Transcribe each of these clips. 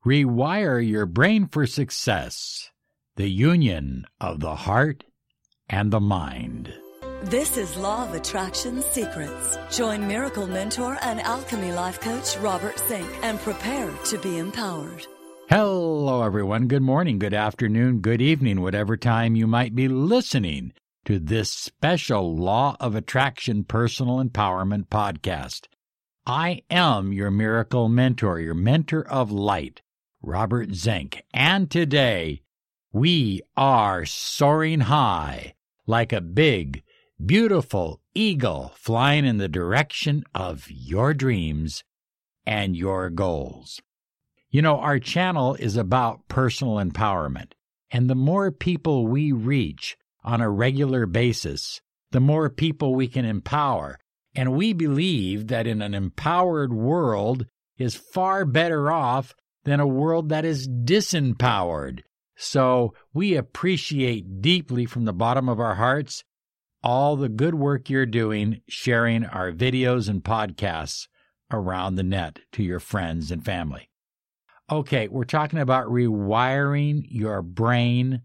Rewire your brain for success. The union of the heart and the mind. This is Law of Attraction Secrets. Join Miracle Mentor and Alchemy Life Coach Robert Zink and prepare to be empowered. Hello, everyone. Good morning, good afternoon, good evening, whatever time you might be listening to this special Law of Attraction Personal Empowerment podcast. I am your Miracle Mentor, your mentor of light, Robert Zink, and today we are soaring high like a big, beautiful eagle flying in the direction of your dreams and your goals. You know, our channel is about personal empowerment, and the more people we reach on a regular basis, the more people we can empower. And we believe that in an empowered world is far better off than a world that is disempowered. So we appreciate deeply from the bottom of our hearts all the good work you're doing, sharing our videos and podcasts around the net to your friends and family. Okay, we're talking about rewiring your brain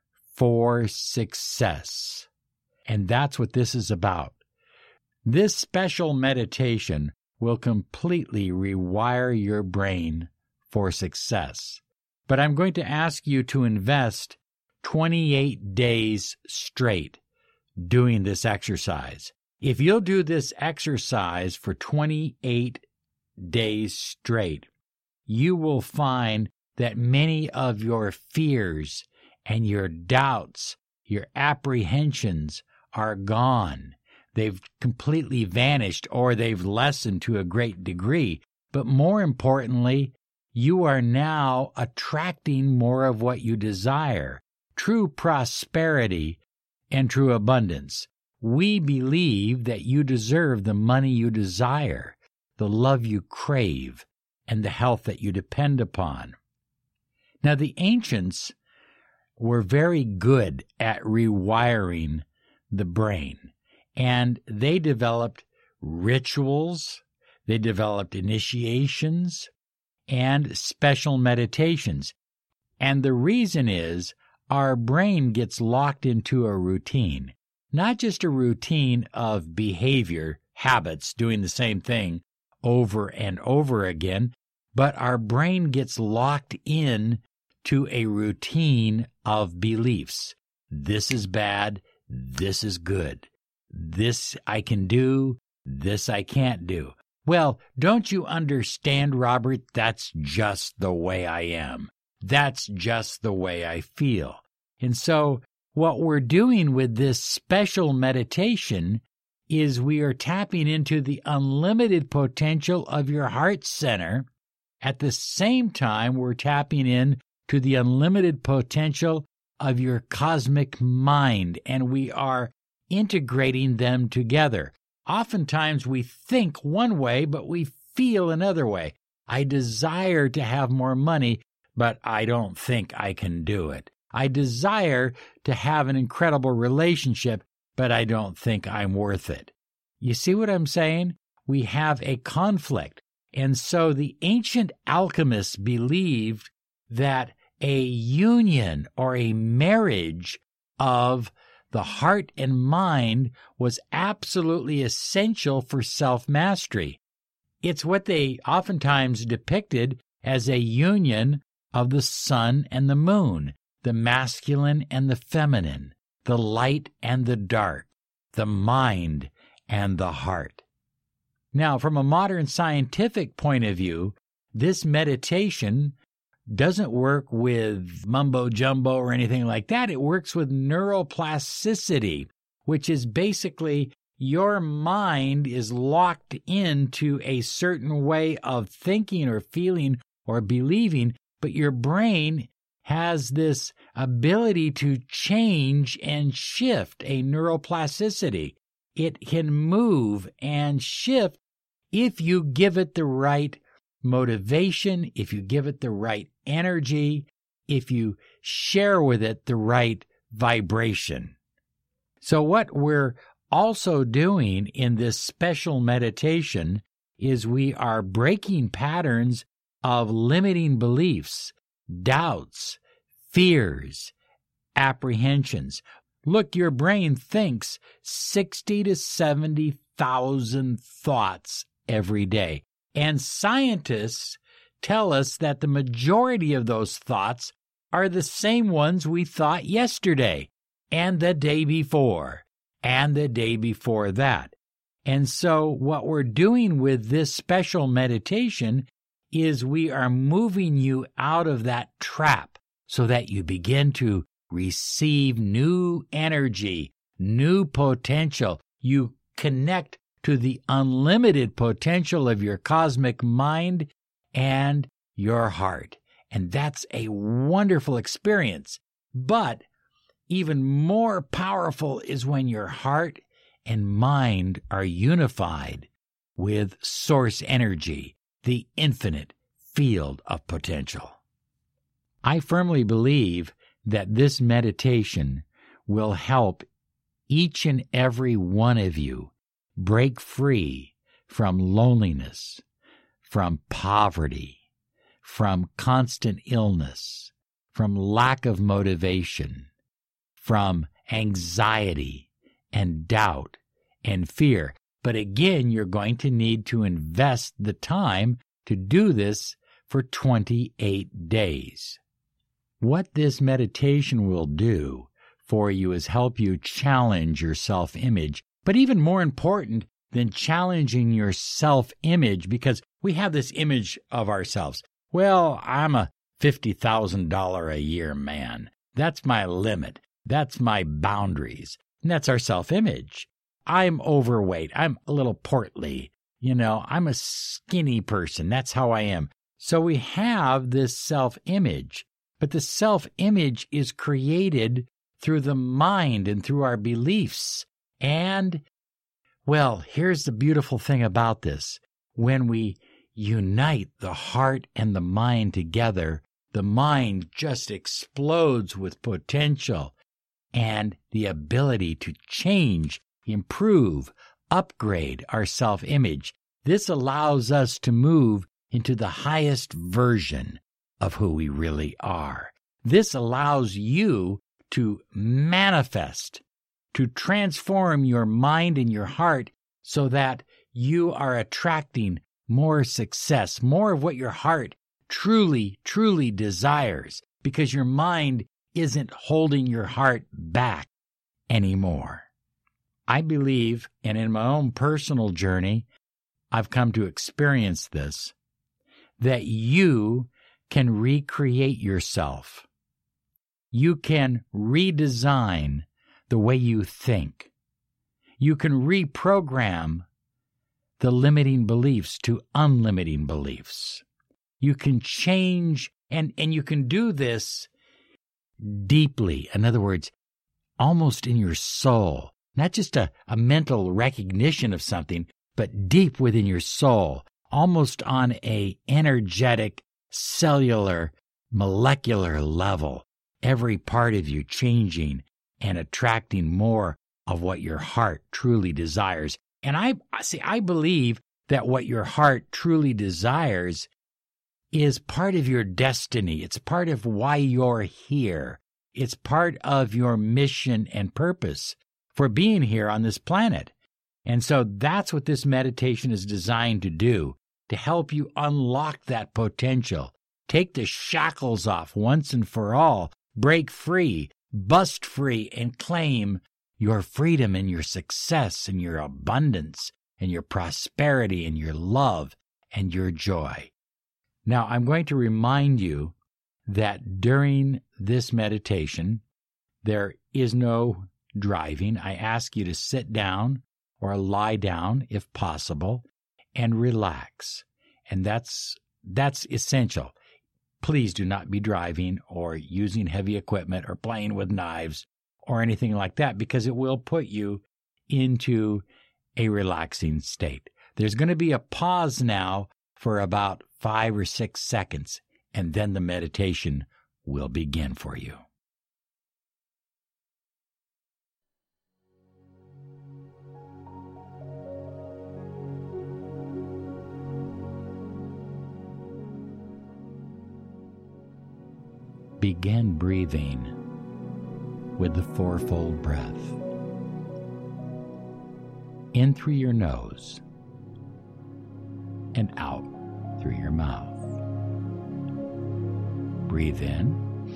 for success. And that's what this is about. This special meditation will completely rewire your brain for success. But I'm going to ask you to invest 28 days straight doing this exercise. If you'll do this exercise for 28 days straight, you will find that many of your fears and your doubts, your apprehensions are gone. They've completely vanished or they've lessened to a great degree. But more importantly, you are now attracting more of what you desire, true prosperity and true abundance. We believe that you deserve the money you desire, the love you crave, and the health that you depend upon. Now, the ancients were very good at rewiring the brain. And they developed rituals, they developed initiations, and special meditations. And the reason is our brain gets locked into a routine, not just a routine of behavior, habits, doing the same thing over and over again, but our brain gets locked in to a routine of beliefs. This is bad, this is good. This I can do, this I can't do. Well, don't you understand, Robert? That's just the way I am. That's just the way I feel. And so what we're doing with this special meditation is we are tapping into the unlimited potential of your heart center. At the same time, we're tapping in to the unlimited potential of your cosmic mind, and we are integrating them together. Oftentimes we think one way, but we feel another way. I desire to have more money, but I don't think I can do it. I desire to have an incredible relationship, but I don't think I'm worth it. You see what I'm saying? We have a conflict. And so the ancient alchemists believed that a union or a marriage of the heart and mind was absolutely essential for self-mastery. It's what they oftentimes depicted as a union of the sun and the moon, the masculine and the feminine, the light and the dark, the mind and the heart. Now, from a modern scientific point of view, this meditation doesn't work with mumbo-jumbo or anything like that. It works with neuroplasticity, which is basically your mind is locked into a certain way of thinking or feeling or believing, but your brain has this ability to change and shift, a neuroplasticity. It can move and shift if you give it the right motivation, if you give it the right energy, if you share with it the right vibration. So what we're also doing in this special meditation is we are breaking patterns of limiting beliefs, doubts, fears, apprehensions. Look, your brain thinks 60 to 70,000 thoughts every day. And scientists tell us that the majority of those thoughts are the same ones we thought yesterday and the day before and the day before that. And so what we're doing with this special meditation is we are moving you out of that trap so that you begin to receive new energy, new potential. You connect to the unlimited potential of your cosmic mind and your heart. And that's a wonderful experience. But even more powerful is when your heart and mind are unified with source energy, the infinite field of potential. I firmly believe that this meditation will help each and every one of you break free from loneliness, from poverty, from constant illness, from lack of motivation, from anxiety and doubt and fear. But again, you're going to need to invest the time to do this for 28 days. What this meditation will do for you is help you challenge your self-image. But even more important than challenging your self-image, because we have this image of ourselves. Well, I'm a $50,000 a year man. That's my limit. That's my boundaries. And that's our self-image. I'm overweight. I'm a little portly. I'm a skinny person. That's how I am. So we have this self-image. But the self-image is created through the mind and through our beliefs. And, well, here's the beautiful thing about this. When we unite the heart and the mind together, the mind just explodes with potential and the ability to change, improve, upgrade our self-image. This allows us to move into the highest version of who we really are. This allows you to manifest, to transform your mind and your heart so that you are attracting more success, more of what your heart truly, truly desires, because your mind isn't holding your heart back anymore. I believe, and in my own personal journey, I've come to experience this, that you can recreate yourself. You can redesign the way you think. You can reprogram the limiting beliefs to unlimiting beliefs. You can change, and you can do this deeply. In other words, almost in your soul. Not just a mental recognition of something, but deep within your soul, almost on a energetic, cellular, molecular level, every part of you changing and attracting more of what your heart truly desires. And I believe that what your heart truly desires is part of your destiny. It's part of why you're here. It's part of your mission and purpose for being here on this planet. And so that's what this meditation is designed to do, to help you unlock that potential. Take the shackles off once and for all. Break free, bust free, and claim your freedom and your success and your abundance and your prosperity and your love and your joy. Now, I'm going to remind you that during this meditation, there is no driving. I ask you to sit down or lie down, if possible, and relax. And that's essential. Please do not be driving or using heavy equipment or playing with knives or anything like that, because it will put you into a relaxing state. There's going to be a pause now for about 5 or 6 seconds, and then the meditation will begin for you. begin breathing with the fourfold breath. In through your nose and out through your mouth. Breathe in.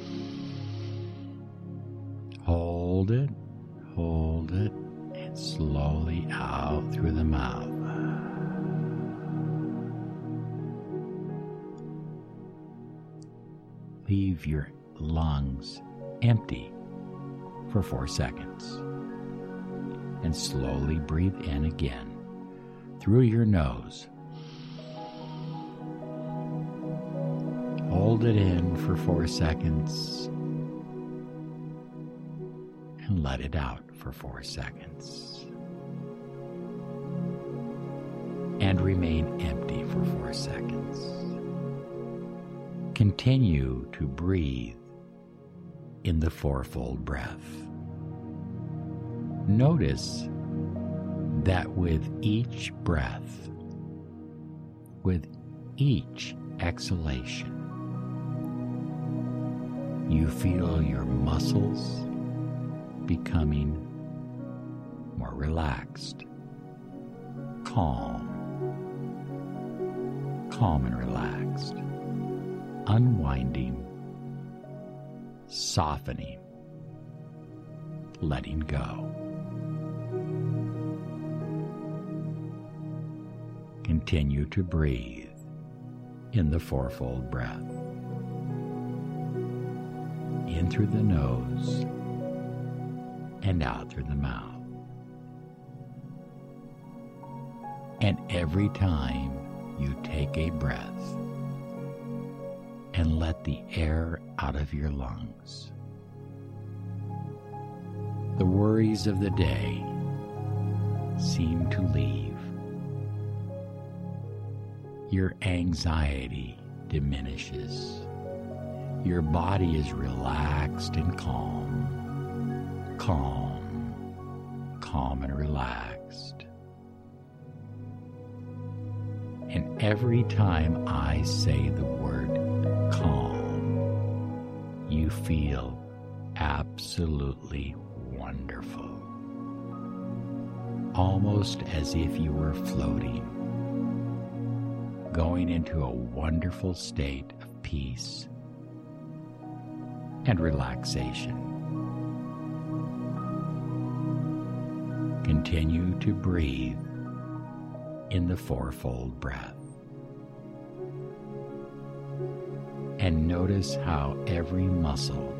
Hold it, and slowly out through the mouth. Leave your lungs empty for 4 seconds. And slowly breathe in again through your nose. Hold it in for 4 seconds and let it out for 4 seconds. And remain empty for 4 seconds. Continue to breathe in the fourfold breath. Notice that with each breath, with each exhalation, you feel your muscles becoming more relaxed, calm and relaxed, unwinding, softening, letting go. Continue to breathe in the fourfold breath. In through the nose and out through the mouth. And every time you take a breath and let the air out of your lungs, the worries of the day seem to leave. Your anxiety diminishes. Your body is relaxed and calm and relaxed. And every time I say the word calm, you feel absolutely wonderful. Almost as if you were floating, going into a wonderful state of peace and relaxation. Continue to breathe in the fourfold breath. And notice how every muscle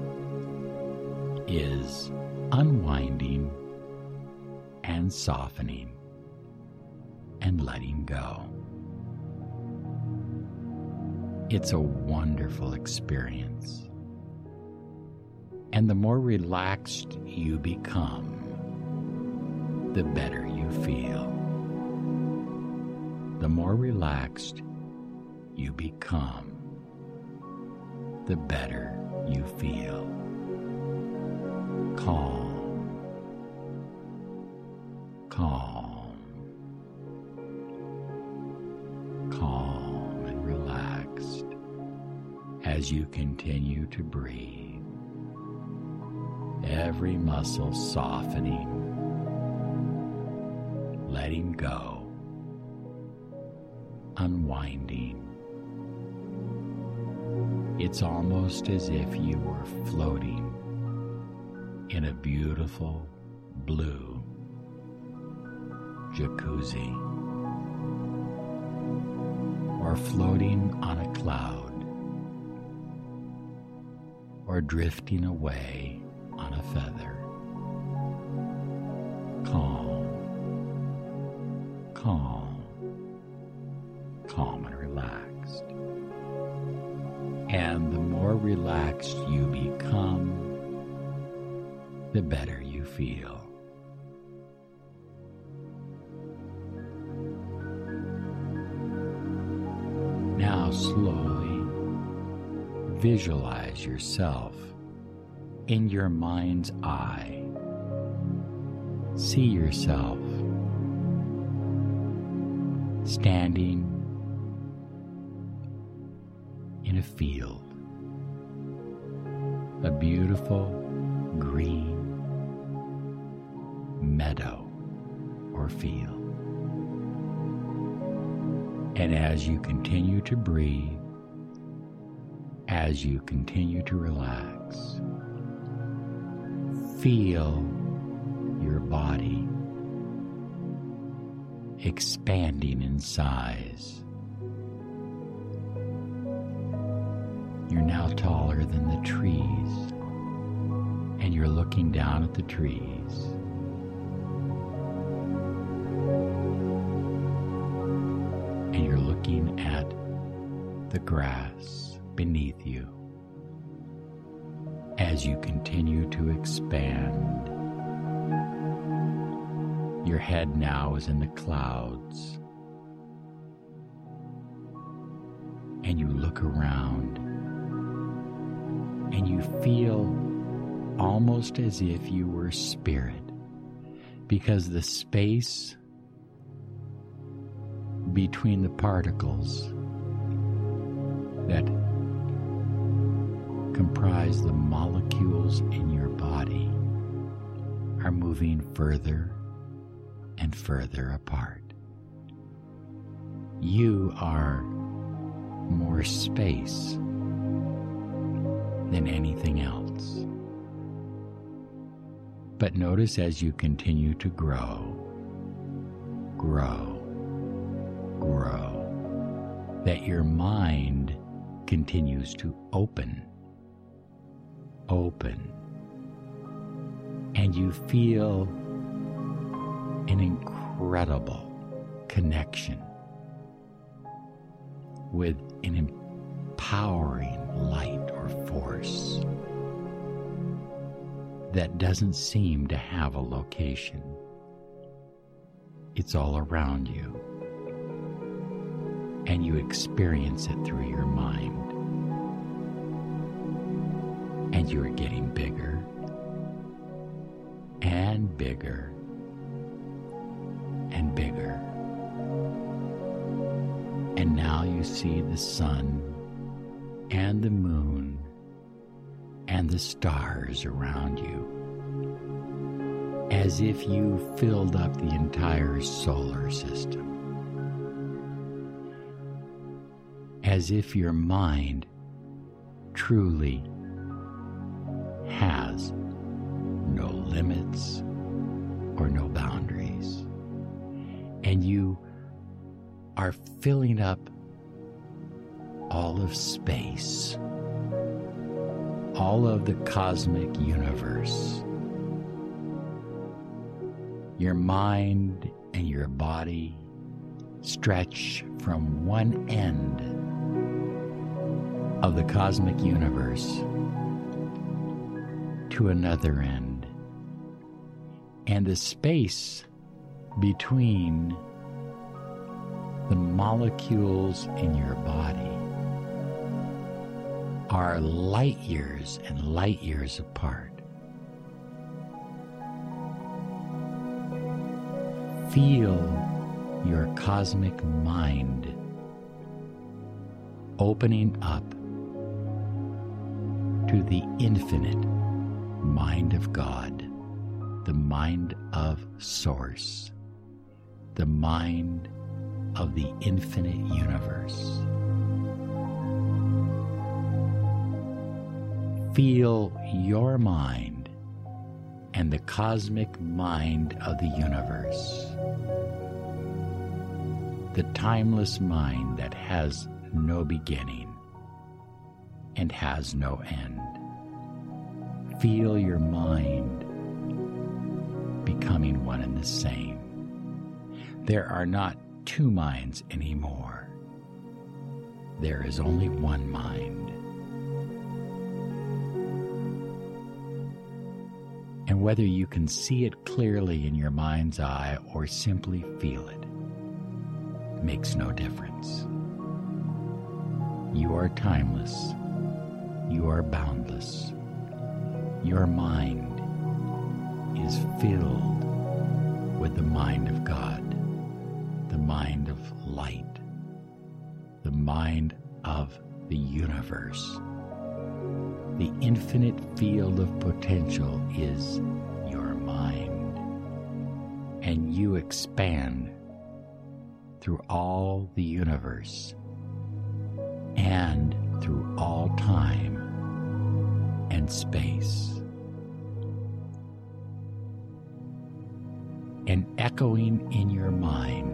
is unwinding and softening and letting go. It's a wonderful experience. And the more relaxed you become, the better you feel. The more relaxed you become, the better you feel. Calm and relaxed as you continue to breathe. Every muscle softening, letting go, unwinding. It's almost as if you were floating in a beautiful blue jacuzzi, or floating on a cloud, or drifting away on a feather. Calm and relaxed. And the more relaxed you become, the better you feel. Now slowly visualize yourself in your mind's eye. See yourself standing in a field a beautiful green meadow or field. And as you continue to breathe, as you continue to relax, feel your body expanding in size. You're now taller than the trees, and you're looking down at the trees. And you're looking at the grass beneath you. As you continue to expand, your head now is in the clouds, and you look around, and you feel almost as if you were spirit, because the space between the particles that comprise the molecules in your body are moving further and further apart. You are more space than anything else. But notice as you continue to grow, that your mind continues to open, and you feel an incredible connection with an empowering light or force that doesn't seem to have a location. It's all around you, and you experience it through your mind. And you are getting bigger and bigger and bigger. And now you see the sun and the moon and the stars around you, as if you filled up the entire solar system. As if your mind truly has no limits or no boundaries. And you are filling up all of space, all of the cosmic universe. Your mind and your body stretch from one end of the cosmic universe to another end, and the space between the molecules in your body are light years and light years apart. Feel your cosmic mind opening up to the infinite mind of God, the mind of Source, the mind of the infinite universe. Feel your mind and the cosmic mind of the universe, the timeless mind that has no beginning and has no end. Feel your mind becoming one and the same. There are not two minds anymore. There is only one mind. And whether you can see it clearly in your mind's eye or simply feel it, makes no difference. You are timeless. You are boundless. Your mind is filled with the mind of God, the mind of light, the mind of the universe, The infinite field of potential is your mind, and you expand through all the universe and through all time and space. And echoing in your mind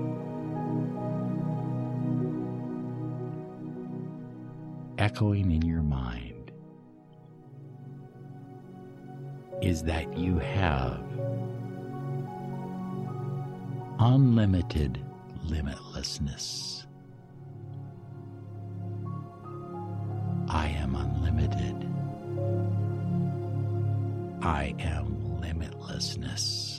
is that you have unlimited limitlessness. I am unlimited. I am limitlessness.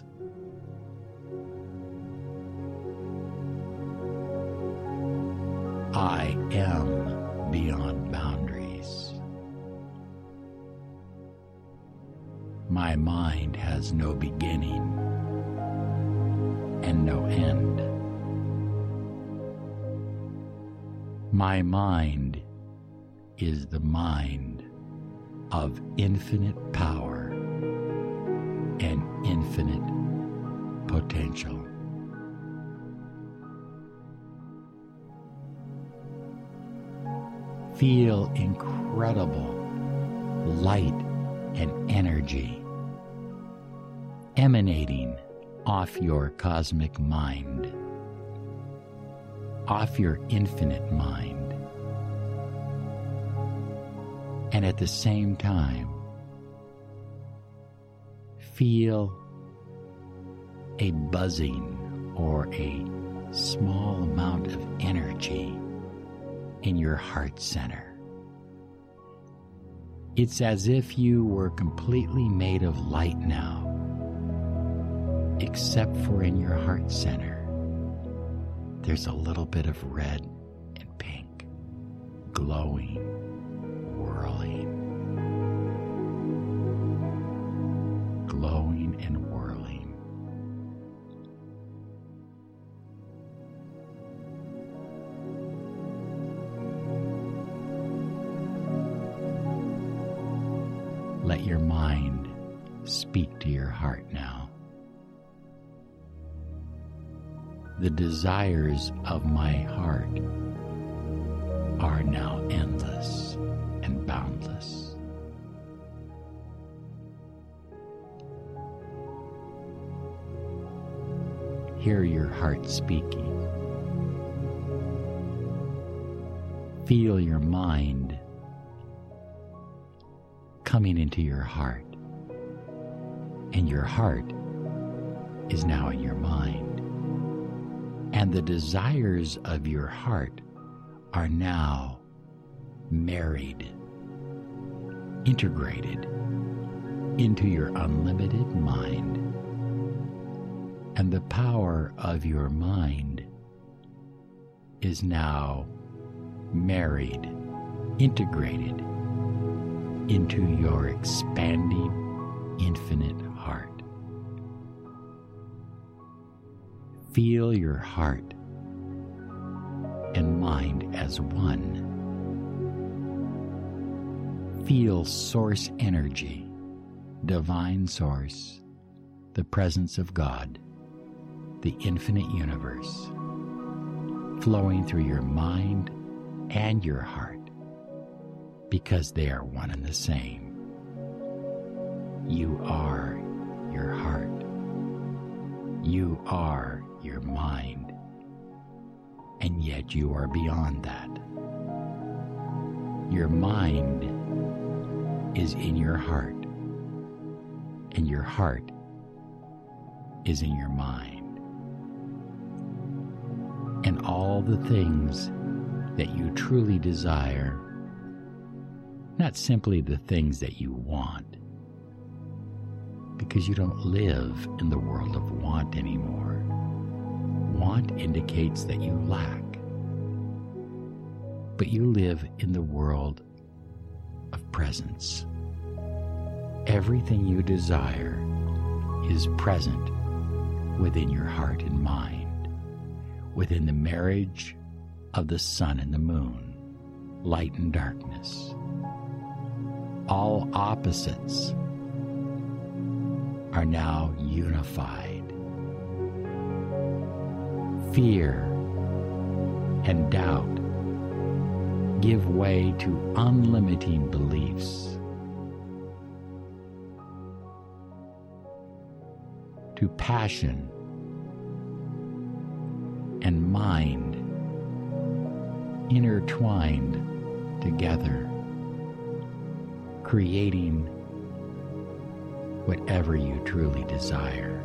I am beyond boundaries. My mind has no beginning and no end. My mind is the mind of infinite power and infinite potential. Feel incredible light and energy emanating off your cosmic mind, off your infinite mind, and at the same time, feel a buzzing or a small amount of energy in your heart center. It's as if you were completely made of light now, except for in your heart center, there's a little bit of red and pink, glowing, whirling, glowing and whirling. Let your mind speak to your heart now. The desires of my heart are now endless and boundless. Hear your heart speaking. Feel your mind coming into your heart, and your heart is now in your mind, and the desires of your heart are now married, integrated into your unlimited mind, and the power of your mind is now married, integrated into your expanding infinite heart. Feel your heart and mind as one. Feel source energy, divine source, the presence of God, the infinite universe, flowing through your mind and your heart, because they are one and the same. You are your heart. You are your mind. And yet you are beyond that. Your mind is in your heart, and your heart is in your mind. And all the things that you truly desire, not simply the things that you want, because you don't live in the world of want anymore. Want indicates that you lack, but you live in the world of presence. Everything you desire is present within your heart and mind, within the marriage of the sun and the moon, light and darkness. all opposites are now unified. Fear and doubt give way to unlimiting beliefs, to passion and mind intertwined together, creating whatever you truly desire.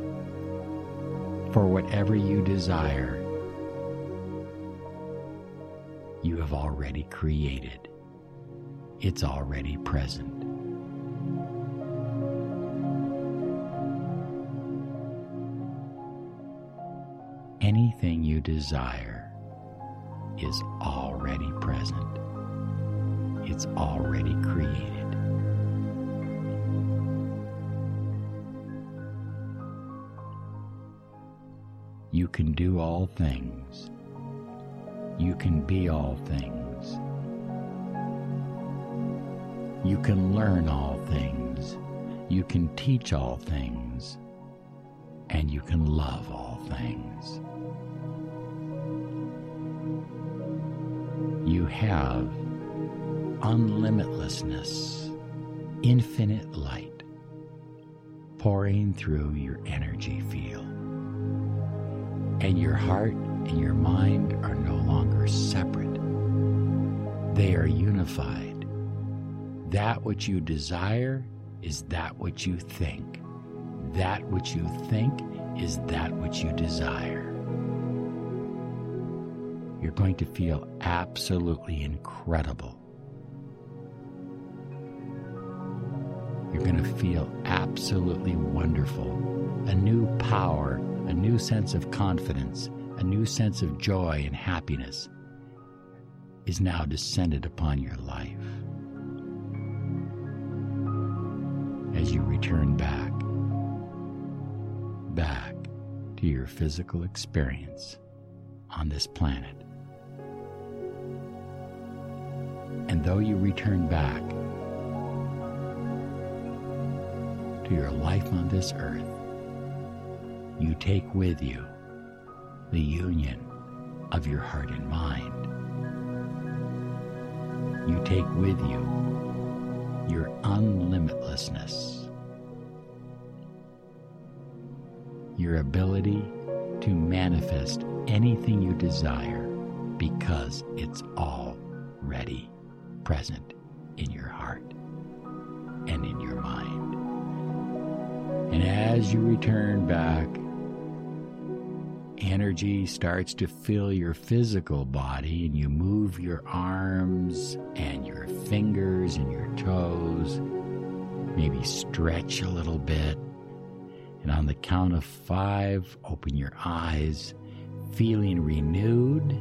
For whatever you desire, you have already created. It's already present. Anything you desire is already present. It's already created. You can do all things. You can be all things. You can learn all things. You can teach all things. And you can love all things. You have unlimitlessness, infinite light pouring through your energy field. And your heart and your mind are no longer separate. They are unified. That which you desire is that which you think. That which you think is that which you desire. You're going to feel absolutely incredible. You're going to feel absolutely wonderful. A new power, a new sense of confidence, a new sense of joy and happiness is now descended upon your life. As you return back to your physical experience on this planet. And though you return back to your life on this earth, you take with you the union of your heart and mind. You take with you your unlimitlessness, your ability to manifest anything you desire because it's already present in your heart and in your mind. And as you return back, energy starts to fill your physical body, and you move your arms and your fingers and your toes, maybe stretch a little bit. And on the count of 5, open your eyes, feeling renewed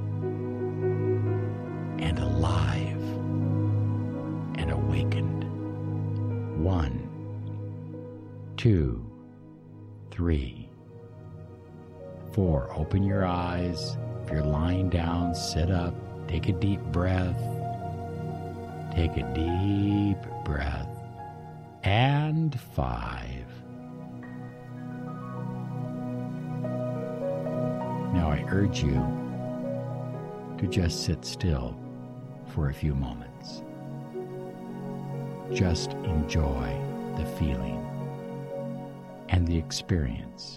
and alive and awakened. 1, 2, 3, 4. Open your eyes. If you're lying down, sit up. Take a deep breath. Take a deep breath. And 5. Now I urge you to just sit still for a few moments. Just enjoy the feeling and the experience.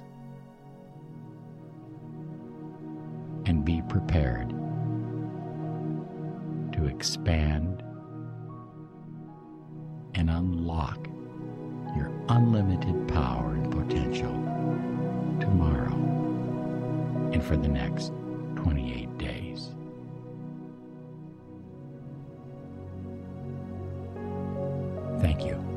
And be prepared to expand and unlock your unlimited power and potential tomorrow and for the next 28 days. Thank you.